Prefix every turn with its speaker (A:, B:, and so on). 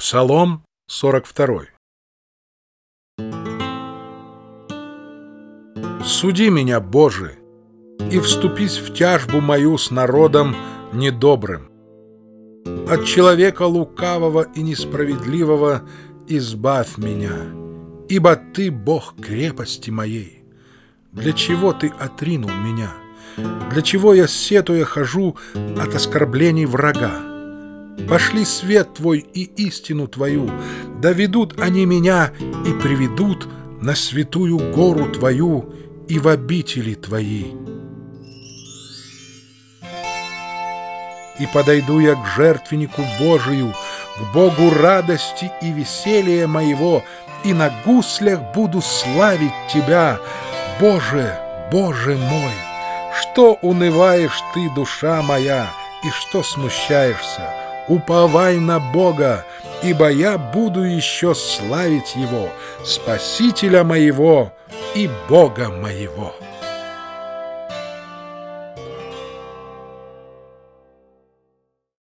A: Псалом 42. Суди меня, Боже, и вступись в тяжбу мою с народом недобрым. От человека лукавого и несправедливого избавь меня, ибо Ты Бог крепости моей. Для чего Ты отринул меня? Для чего я, сетуя, хожу от оскорблений врага? Пошли свет Твой и истину Твою, да ведут они меня и приведут на святую гору Твою и в обители Твои. И подойду я к жертвеннику Божию, к Богу радости и веселья моего, и на гуслях буду славить Тебя, Боже, Боже мой! Что унываешь Ты, душа моя, и что смущаешься? Уповай на Бога, ибо я буду еще славить Его, Спасителя моего и Бога моего.